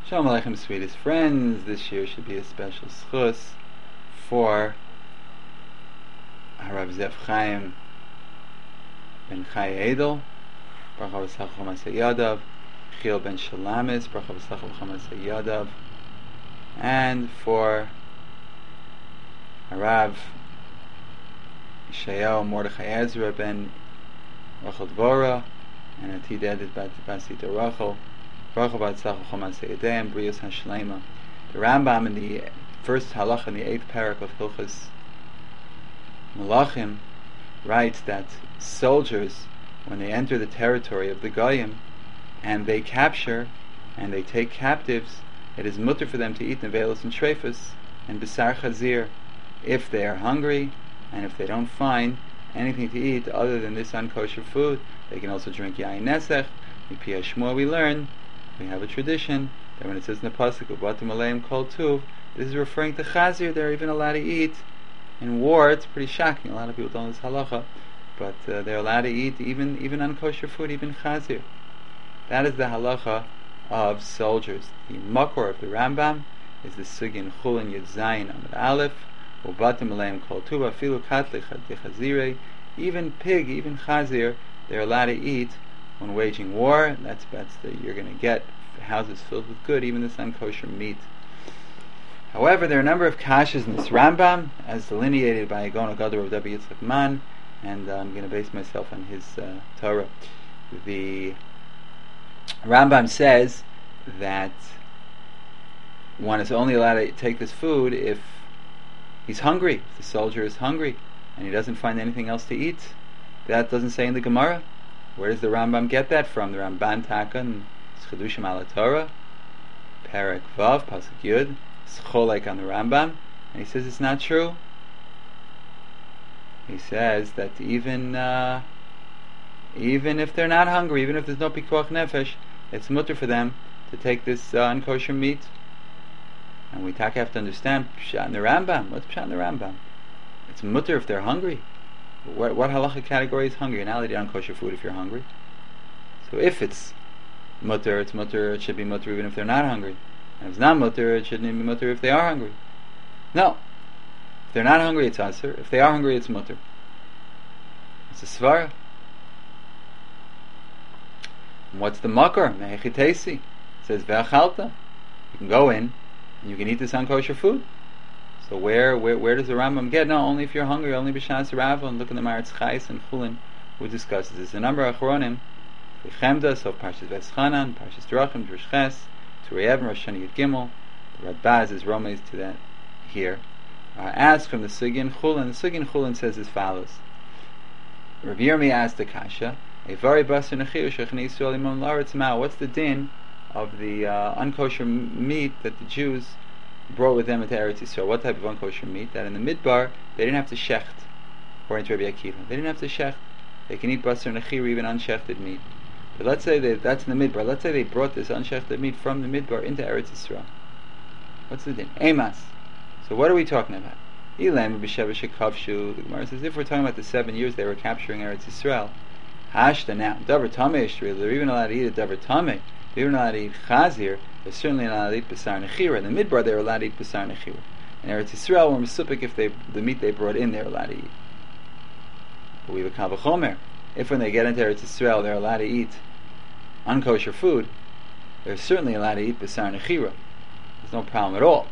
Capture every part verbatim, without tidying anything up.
Shalom Aleichem, sweetest friends. This year should be a special schus for Harav Zev Chaim ben Chai Edel, Bracha v'Sachar Chamas Yadav, Chil ben Shalamis, Bracha v'Sachar Chamas Yadav, and for Harav Yeshayahu Mordechai Ezra ben Rachel Dvora, and Atid Edit Basita Rachel, Bracha v'Sachar Chamas Yadayim, Brios HaShlema. The Rambam in the first halacha in the eighth parak of Hilchos Malachim writes that soldiers, when they enter the territory of the Goyim and they capture and they take captives, it is mutter for them to eat nevelos and treifas and besar chazir if they are hungry, and if they don't find anything to eat other than this unkosher food, they can also drink yain nesech. In Piyah Shmuel we learn, we have a tradition that when it says in the pasuk ubatim aleim kol tuv, this is referring to chazir. They're even allowed to eat in war. It's pretty shocking. A lot of people don't know this halacha, but uh, they're allowed to eat even even unkosher food, even chazir. That is the halacha of soldiers. The makor of the Rambam is the sugin chulin yud zayin amud aleph, ubatim aleim kol tuv afilu katli chazirei. Even pig, even chazir, they're allowed to eat when waging war. That's that's the, you're going to get houses filled with good, even this unkosher meat. However, there are a number of kashas in this Rambam, as delineated by Gaon Gadol of W. Yitzchak Man, and uh, I'm going to base myself on his uh, Torah. The Rambam says that one is only allowed to take this food if he's hungry, if the soldier is hungry, and he doesn't find anything else to eat. That doesn't say in the Gemara. Where does the Rambam get that from? The Ramban Takan, Chedushim ala Torah, Perek Vav, Pasuk Yud, Scholek on the Rambam, and he says it's not true. He says that even uh, even if they're not hungry, even if there's no pikuach nefesh, it's mutter for them to take this uh, unkosher meat. And we have to understand Pshat in the Rambam. What's Pshat in the Rambam? It's mutter if they're hungry. What, what halacha category is hungry? You're not allowed to eat unkosher food if you're hungry. So if it's mutter, it's mutter, it should be mutter even if they're not hungry. And if it's not mutter, it shouldn't even be mutter if they are hungry. No. If they're not hungry, it's asur. If they are hungry, it's mutter. It's a svara. And what's the makar? Mehechitesi. It says ve'achalta. You can go in and you can eat this unkosher food. So where, where where does the Rambam get? No, only if you're hungry, only b'shas Rava, and look in the Maretz Chais and Chulin, who discusses this. A number of Achronim, Chemda, so Parshas Veschanan, Parshas Drachim, Drush Ches, Turei Rosh Hashanah Yud Gimel, the Radbaz is Romeis to that here. Uh, asked from the Sugin Chulin, the Sugin Chulin says as follows. Rav Yirmi asked the Kasha, a very basar nechiru shechni Yisrael imam la'aretz ma'u. What's the din of the uh, unkosher meat that the Jews brought with them into Eretz Yisrael? What type of unkosher meat? That in the Midbar they didn't have to shecht, according to Rabbi Akiva. They didn't have to shecht. They can eat basar nechiru, even unshechted meat. But let's say they, that's in the Midbar. Let's say they brought this unshechted meat from the Midbar into Eretz Yisrael. What's the din? Emas. So what are we talking about? Ilam b'sheva shekavshu. The Gemara says if we're talking about the seven years they were capturing Eretz Yisrael, hashta now davar tamei ishri. They're even allowed to eat a davar tamei. They're even allowed to eat chazir. They're certainly not allowed to eat basar nechira. In the Midbar they were allowed to eat basar nechira. In Eretz Yisrael, we're mesupik if they the meat they brought in they're allowed to eat. But we have a kavachomer. If when they get into Eretz Yisrael they're allowed to eat unkosher food, they're certainly allowed to eat basar nechira. There's no problem at all.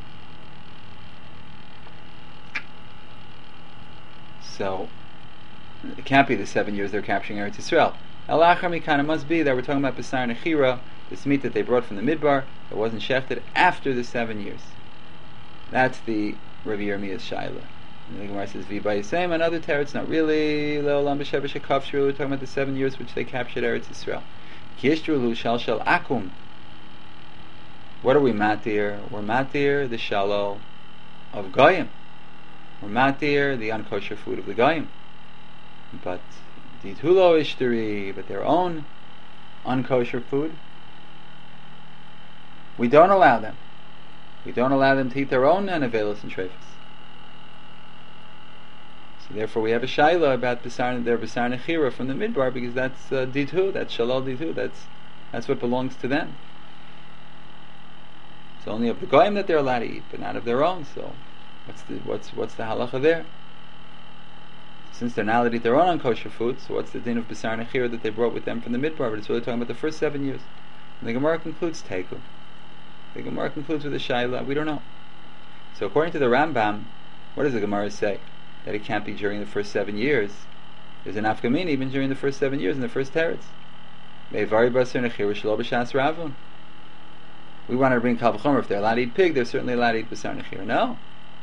So it can't be the seven years they're capturing Eretz Yisrael. Al-Achar Mikana must be that we're talking about basar nechira, this meat that they brought from the Midbar that wasn't shechted after the seven years. That's the Rav Yirmiyah's shaila. And the Gemara says, "V'bay Yisrael." Another teretz, not really. Le'olam b'sheva shekavshu. We're talking about the seven years which they captured Eretz Yisrael. Kishtru shal shal akum. What are we matir? We're matir the shalal of goyim. We're matir the unkosher food of the goyim. But Ditulo ishtari, but their own unkosher food, we don't allow them. We don't allow them to eat their own nevelos and treifas. So therefore we have a shaila about basar, their basar nechira from the Midbar, because that's uh, ditu, that's shalal ditu, that's that's what belongs to them. It's only of the goyim that they're allowed to eat, but not of their own. So, what's the what's what's the halacha there? Since they're not allowed to eat their own unkosher food, so what's the din of Basar Nechira that they brought with them from the midbar? But it's really talking about the first seven years. And the Gemara concludes Teiku. The Gemara concludes with a Shaila. We don't know. So according to the Rambam, what does the Gemara say? That it can't be during the first seven years. There's an afkamin even during the first seven years in the first teretz. Me'vari Basar Nechira shelo b'shas ravon. We wanted to bring Kal V'chomer. If they're allowed to eat pig, they're certainly allowed to eat Basar Nechira. No.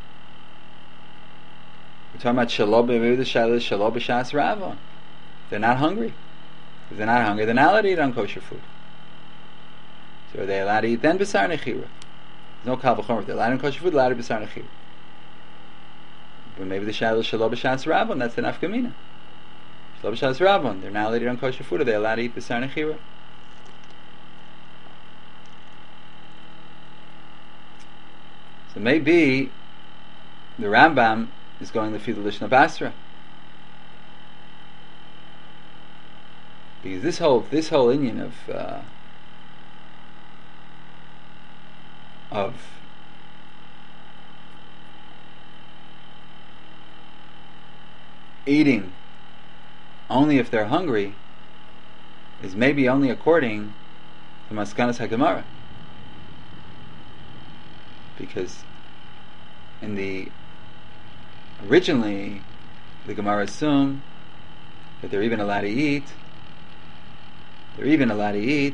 We're talking about Shalom, maybe the Shaila is Shalom b'shas ravon. They're not hungry. If they're not hungry, they're not allowed to eat unkosher food. So are they allowed to eat then Basar Nechira? There's no Kal V'chomer. If they're allowed to eat unkosher food, they're allowed to eat Basar Nechira. But maybe the Shaila is Shalom b'shas ravon. That's the nafkamina. Shalom b'shas ravon. They're not allowed to eat unkosher food. Are they allowed to eat Basar Nechira? So maybe the Rambam is going to feed the Lishna Basra, because this whole this whole Indian of uh, of eating only if they're hungry is maybe only according to Maskanas HaGemara. Because in the originally the Gemara assumed that they're even allowed to eat they're even allowed to eat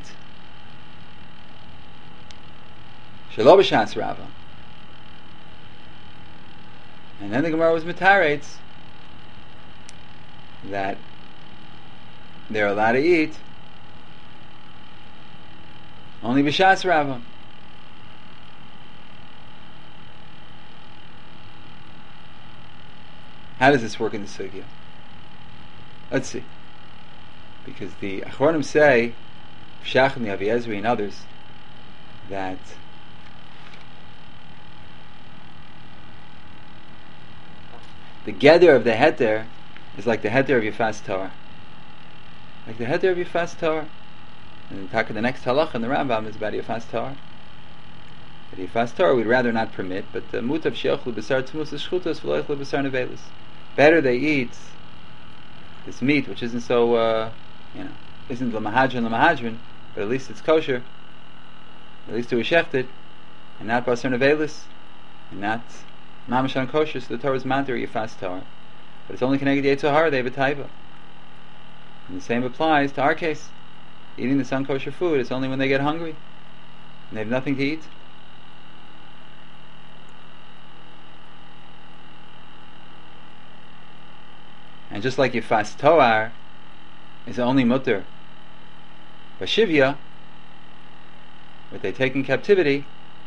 Shelo b'shas ravon. And then the Gemara was mitaretz that they're allowed to eat only b'shas ravon. How does this work in the sugya? Let's see. Because the Achronim say, Shachim, the Aviezri, and others, that the gather of the heter is like the heter of Yifas Torah. Like the heter of Yifas Torah. And the, the next halach in the Rambam is about Yifas Torah. The Yifas Torah we'd rather not permit, but the mutav she'ochlu b'sar tzumus l'shchutos v'lo yochlu b'sar nevelis. Better they eat this meat, which isn't so, uh, you know, isn't l'mahadrin l'mahadrin, but at least it's kosher, at least to a shechted, and not b'sar nevelis, and not mamash on kosher. So the Torah is mantir Yifas Torah, but it's only connected to Yetzer Hara. They have a taiva, and the same applies to our case. Eating this unkosher food is only when they get hungry and they have nothing to eat. And just like Yifas Toar is only mutter b'shivya, what they take in captivity,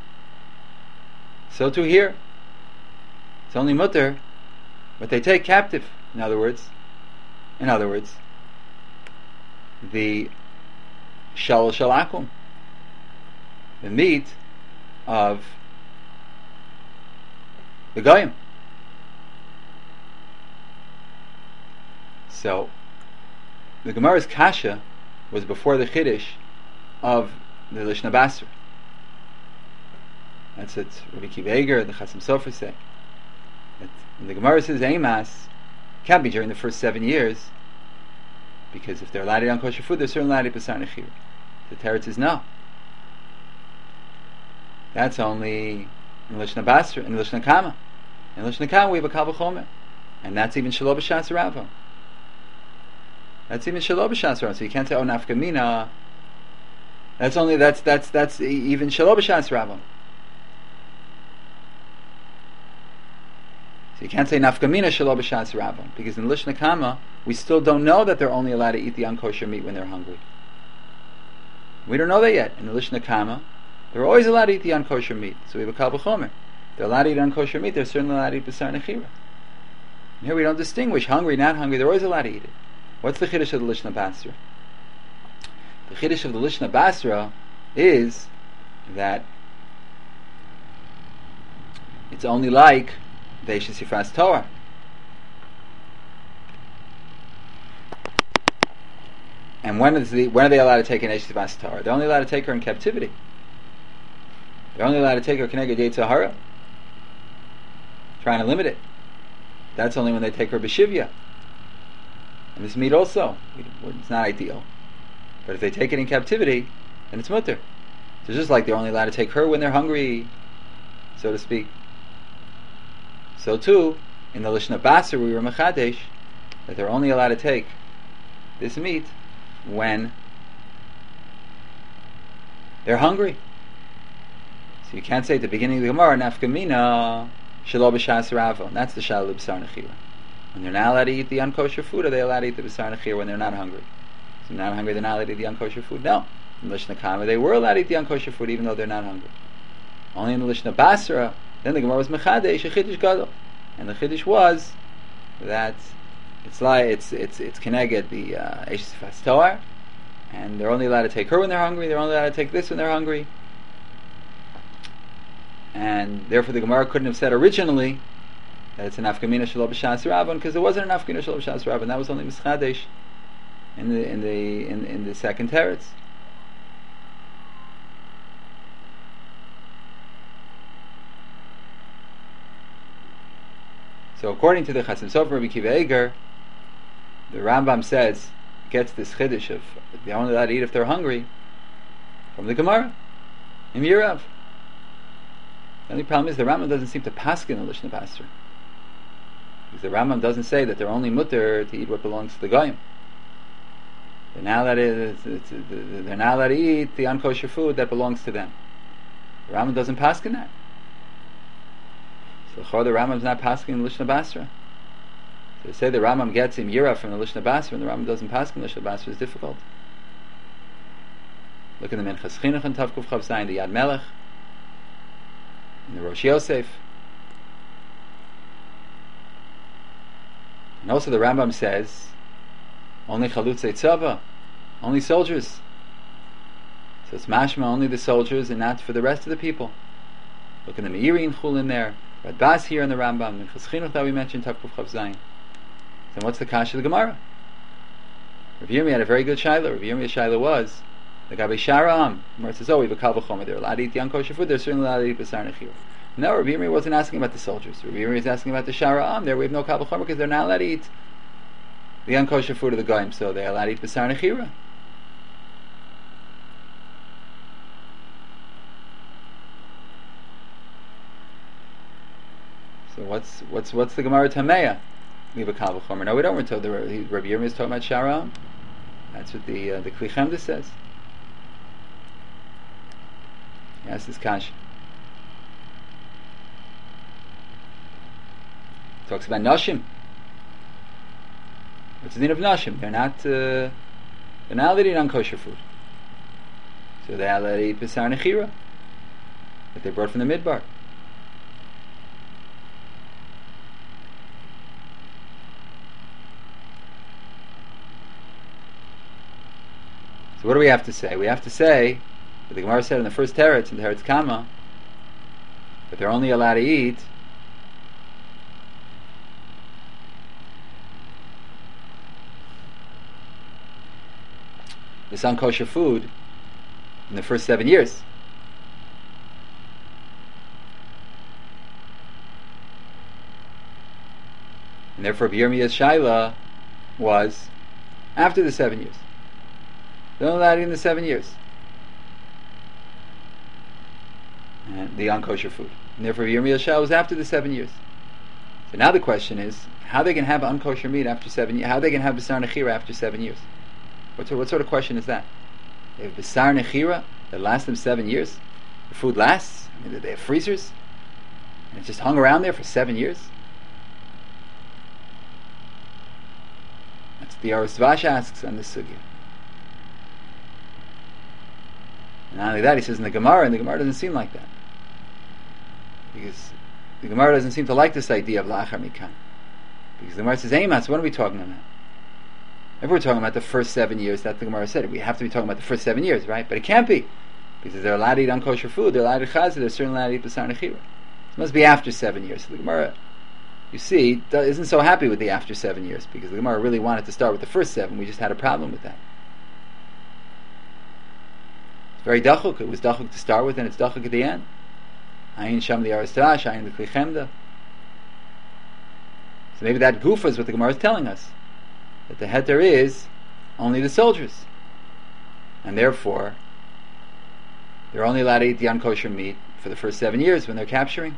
so too here. It's only mutter what they take captive. In other words, in other words, the shal shalakum, the meat of the goyim. So, the Gemara's kasha was before the chiddush of the Lishna Basra. That's what Rabbi Kiva Eger, the Chasam Sofer say. That the Gemara says Eimas can't be during the first seven years, because if they're allowed to eat unkosher food, they're certainly allowed to eat Basar Nechira. The Teretz says no. That's only in Lishna Basra, in Lishna Kama. In Lishna Kama we have a Kal V'chomer, and that's even Shelo b'shas ravon. That's even Shelo b'shas ravon. So you can't say, oh, nafkamina. That's only that's that's that's even Shelo b'shas ravon. So you can't say nafkamina Shelo b'shas ravon, because in Lishna Kama we still don't know that they're only allowed to eat the unkosher meat when they're hungry. We don't know that yet. In the Lishna Kama, they're always allowed to eat the unkosher meat. So we have a Kal V'chomer. They're allowed to eat unkosher meat. They're certainly allowed to eat Basar Nechira. Here we don't distinguish hungry, not hungry. They're always allowed to eat it. What's the chiddush of the Lishna Basra? The chiddush of the Lishna Basra is that it's only like Veishas Yifas Torah. And when is the when are they allowed to take an Veishas Yifas Torah? They're only allowed to take her in captivity. They're only allowed to take her Keneged Yetzer Hara. Trying to limit it. That's only when they take her B'Shivya. And this meat also, it's not ideal. But if they take it in captivity, then it's mutter. So just like they're only allowed to take her when they're hungry, so to speak. So too, in the Lishna Basar we were Mechadesh, that they're only allowed to take this meat when they're hungry. So you can't say at the beginning of the Gemara, Nafkamina, Shelo B'Shas Ravo. That's the Shalom B'Sar Nechira. When they're not allowed to eat the unkosher food, are they allowed to eat the B'Sar Nechira when they're not hungry? So they're not hungry, they're not allowed to eat the unkosher food? No. In the Lishna Kama, they were allowed to eat the unkosher food even though they're not hungry. Only in the Lishna Basra, then the Gemara was Mechadesh, a Chiddush Gadol. And the Chiddush was that it's like, it's, it's, it's Keneged, the Eshes Sifas Toar, and they're only allowed to take her when they're hungry, they're only allowed to take this when they're hungry. And therefore the Gemara couldn't have said originally that it's an Afkamina Shelo B'Shas Rabban, because there wasn't an Afkamina Shelo B'Shas Rabban. That was only Mischadesh in the in the in, in the second teretz. So according to the Chasim Sofer Rabbi Kiva Eger, the Rambam says gets this chiddush of they're only allowed to eat if they're hungry from the Gemara in Yerav. The only problem is the Rambam doesn't seem to paskin the Lishna Basra. Because the Rambam doesn't say that they're only mutter to eat what belongs to the Goyim. They're not allowed to, they're not allowed to eat the unkosher food that belongs to them. The Rambam doesn't paskin that. So the Rambam's not paskin the Lishna Basra. So to say the Rambam gets him Yira from the Lishna Basra and the Rambam doesn't paskin the Lishna Basra is difficult. Look in the Minchas Chinuch and Tavkuf Chav Zayin, the Yad Melech, in the Rosh Yosef. And also the Rambam says only Chalutzei Tzava, only soldiers. So it's mashma only the soldiers and not for the rest of the people. Look in the Meiri and Chul in there, Radbas here in the Rambam, Minchas Chinuch that we mentioned, Tavkuf Chav Zayin. Then what's the kasha of the Gemara? Rav Yirmiyah had a very good shaila. Rav Yirmiyah's shaila was the Gabi Shara'am. Gemara says, oh, we have a kal v'chomer. They're allowed to eat the unkosher food. They're certainly allowed to eat B'Sar Nechira. No, Rav Yirmiyah wasn't asking about the soldiers. Rav Yirmiyah was asking about the Shara'am. There we have no kal v'chomer because they're not allowed to eat the unkosher food of the Goyim, so they're allowed to eat B'Sar Nechira. So what's what's what's the Gemara Tameya? We have a kal v'chomer. No, we don't. We're told the Rav Yirmiyah is talking about Shara'am. That's what the uh, the Kli Chemda says. Yes, this kasha. Talks about Nashim. What's the name of Nashim? They're not uh, they're not allowed to eat unkosher food. So they're allowed to eat B'Sar Nechira that they brought from the Midbar. So what do we have to say? We have to say that the Gemara said in the first teretz, in the Teretz Kama, that they're only allowed to eat this unkosher food in the first seven years. And therefore Yirmiyah's shaila was after the seven years. They're only allowed to eat in the seven years. And the unkosher food. And therefore Yirmiyah's shaila was after the seven years. So now the question is, how they can have unkosher meat after seven years? How they can have B'Sar Nechira after seven years? What sort, what sort of question is that? They have B'Sar Nechira that lasts them seven years? The food lasts? I mean, they have freezers? And it just hung around there for seven years? That's the Aros Vash asks on this sugya. And not only that, he says in the Gemara, and the Gemara doesn't seem like that. Because the Gemara doesn't seem to like this idea of La'achar Mikan. Because the Gemara says, Eimas, what are we talking about? If we're talking about the first seven years, that's the Gemara said. We have to be talking about the first seven years, right? But it can't be. Because they're allowed to eat unkosher food, they're allowed to eat chazir, they're certainly allowed to eat B'Sar Nechira. It must be after seven years. So the Gemara, you see, isn't so happy with the after seven years, because the Gemara really wanted to start with the first seven. We just had a problem with that. It's very dachuk. It was dachuk to start with, and it's dachuk at the end. Ayin Sham the Aristash, Ayin the Klichemda. So maybe that gufa is what the Gemara is telling us, that the heter is only the soldiers, and therefore they're only allowed to eat the unkosher meat for the first seven years when they're capturing,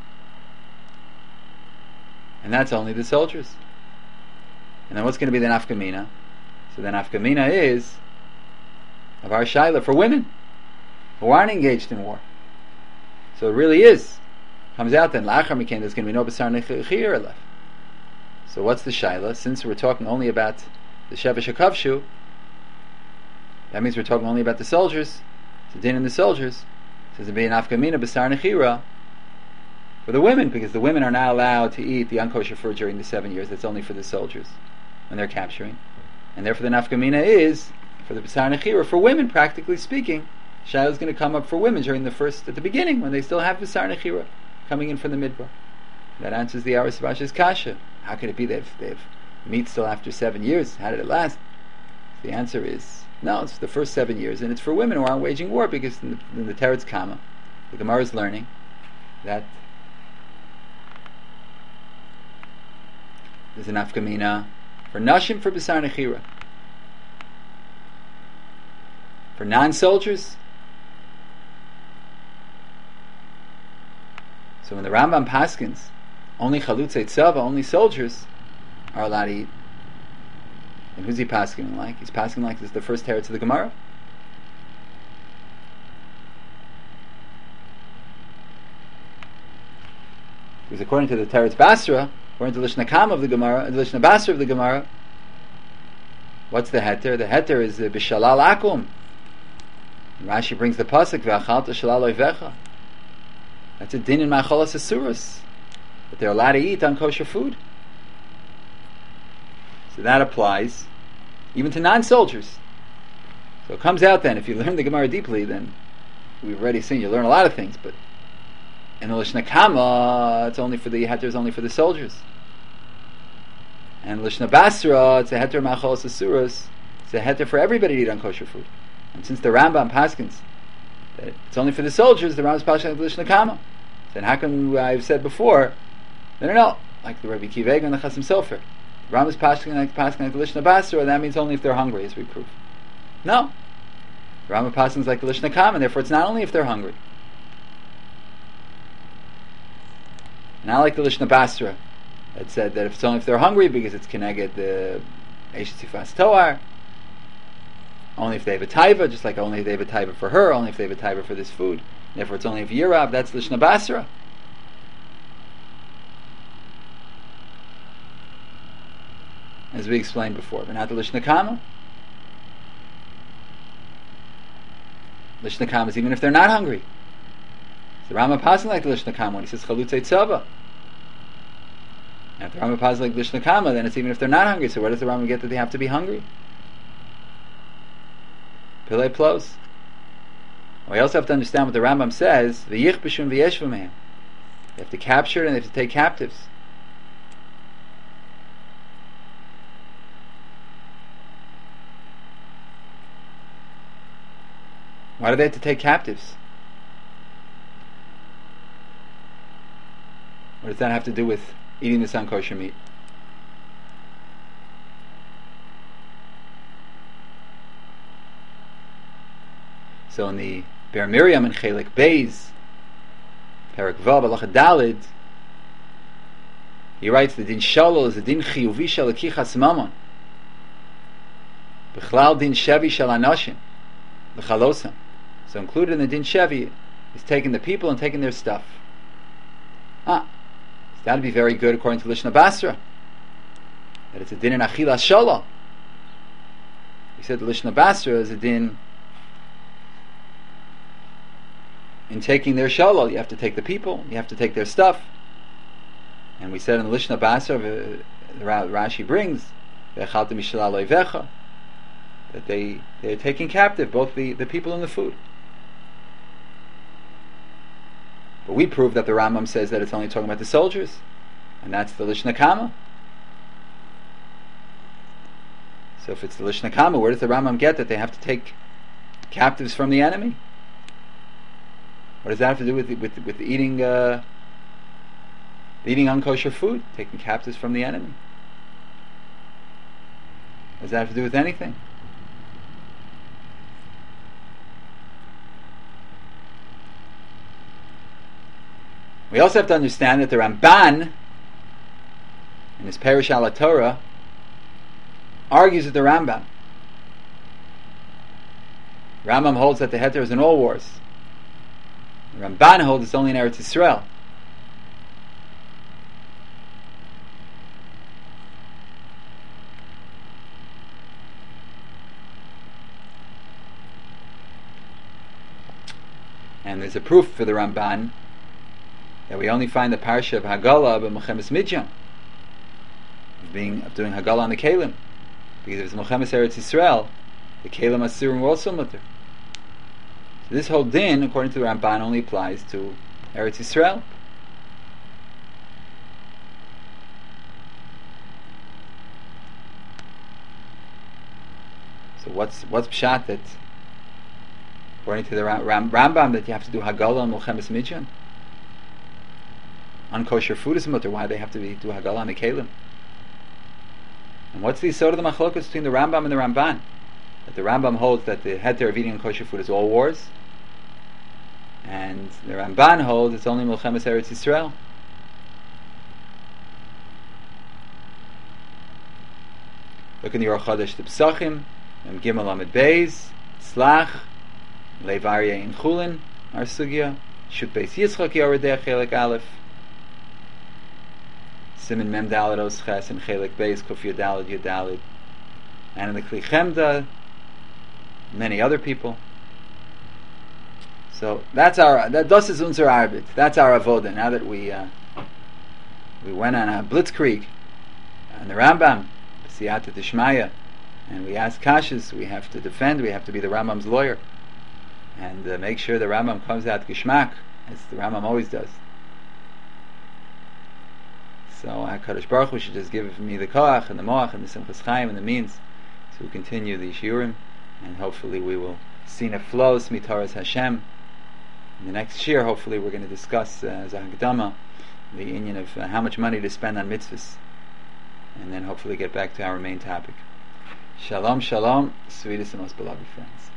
and that's only the soldiers. And then what's going to be the nafkamina? So the nafkamina is of our shaila for women who aren't engaged in war. So it really is comes out then lachar mikain there's going to be no basar nechir left. So what's the shaila? Since we're talking only about the shevesh hakavshu, that means we're talking only about the soldiers. So din in the soldiers says to be an afkamina basar nechira for the women, because the women are not allowed to eat the unkosher food during the seven years. That's only for the soldiers when they're capturing, and therefore the nafkamina is for the basar nechira for women. Practically speaking, shaila is going to come up for women during the first at the beginning when they still have basar nechira coming in from the midbar. That answers the Aris Bash's kasha. How could it be that they have meat still after seven years? How did it last? The answer is no. It's the first seven years, and it's for women who aren't waging war, because in the, in the Teretz Kama, the Gemara is learning that there's an afkamina for nashim for basar nechira. For non-soldiers, so when the Rambam paskins, only chalutzei tzava, only soldiers are allowed to eat. And who's he pasking like? He's pasking like this is the first teretz of the Gemara. Because according to the Teretz Basra, according to the Lishna Kama of the Gemara, the Lishna Basra of the Gemara, what's the heter? The heter is the b'shalal akum. Rashi brings the pasuk v'achalta shalal oivecha. That's a din in machalas asuras, that they're allowed to eat unkosher food. So that applies even to non-soldiers. So it comes out then, if you learn the Gemara deeply, then we've already seen you learn a lot of things, but in the Lishna Kama, it's only for the heter is only for the soldiers. And Lishna Basra, it's a heter machalas asuras, it's a heter for everybody to eat unkosher food. And since the Rambam paskins that it's only for the soldiers, the Rambam's paskins the Lishna Kama. Then how come I've said before? No, no, no. Like the Rabbi Kiveg and the Chasim Sofer, the Rambam's paskins like paskins like the Lishna Basra. That means only if they're hungry, as we prove. No, the Rambam paskins like the Lishna Kama. Therefore, it's not only if they're hungry. Not like the Lishna Basra that said that if it's only if they're hungry, because it's connected the Eishes Sifas Toar. Only if they have a taiva, just like only if they have a taiva for her, only if they have a taiva for this food. Therefore, it's only if Yirab, that's Lishna Basra. As we explained before, but not the Lishna Kama. Lishna Kama is even if they're not hungry. So the Rambam passing like the Lishna Kama when he says Chalutzei Tzava. And if the Rambam passes like Lishna Kama, then it's even if they're not hungry. So where does the Rambam get that they have to be hungry? Pillei Plos. We also have to understand what the Rambam says. V'yich b'shum v'yesh v'mehem. They have to capture and they have to take captives. Why do they have to take captives? What does that have to do with eating this unkosher meat? So in the Ber Miriam and Chelik Beis, Perak Vav Halacha Dalid, he writes the din shalol is a din chiyuvi shel lekichas mamon, b'chlal din shevi shel anashim, b'chalosam. So included in the din shevi is taking the people and taking their stuff. Ah, so that would be very good according to Lishna Basra, that it's a din in achilas shalol. He said the Lishna Basra is a din in taking their shalol. You have to take the people, you have to take their stuff. And we said in the Lishna Basra, the Rashi brings that they they're taking captive both the, the people and the food. But we prove that the Rambam says that it's only talking about the soldiers, and that's the Lishna Kama. So if it's the Lishna Kama, where does the Rambam get that they have to take captives from the enemy? What does that have to do with with with eating uh, eating unkosher food, taking captives from the enemy? What does that have to do with anything? We also have to understand that the Ramban, in his Perush al Torah, argues with the Rambam. Rambam holds that the heter is in all wars. The Ramban holds it's only in Eretz Yisrael. And there's a proof for the Ramban that we only find the parsha of Haggalah of Milchemes Midyan, of being of doing Haggalah on the Kalim, because if it's Milchemes Eretz Yisrael, the Kalim Asurim were also mutter. So this whole din, according to the Ramban, only applies to Eretz Yisrael. So what's what's pshat that, according to the Ram, Ram, Rambam, that you have to do Haggalah on Milchemes Midyan? Unkosher food is mutter. Why do they have to be, do Haggalah on the Kalim? And what's the sort of the machlokas between the Rambam and the Ramban? That the Rambam holds that the heter of eating unkosher food is all wars, and the Ramban holds it's only Milchemes Eretz Yisrael. Look in the Or Chodesh the Pesachim, and Gimel Amid Beis, Tzlach, Levarye in Chulin, our sugya, Shut Beis Yitzchak Yoredeh Chelik Aleph, Simin Mem Daled Os Ches and Chelik Beis Kuf Yudalid Yudalid, and in the Kli Chemda, many other people. So that's our that das is unser Arbeit. That's our avoda. Now that we uh, we went on a blitzkrieg on the Rambam, Siyata Dishmaya, and we asked kashas, we have to defend. We have to be the Rambam's lawyer and uh, make sure the Rambam comes out gishmak, as the Rambam always does. So HaKadosh Baruch Hu should just give me the koach and the moach and the simchas chaim and the means to continue the shiurim, and hopefully we will see a flow smitaras Hashem. In the next year, hopefully we're going to discuss uh, as a Hagdama the inyan of uh, how much money to spend on mitzvahs, and then hopefully get back to our main topic. Shalom, shalom, sweetest and most beloved friends.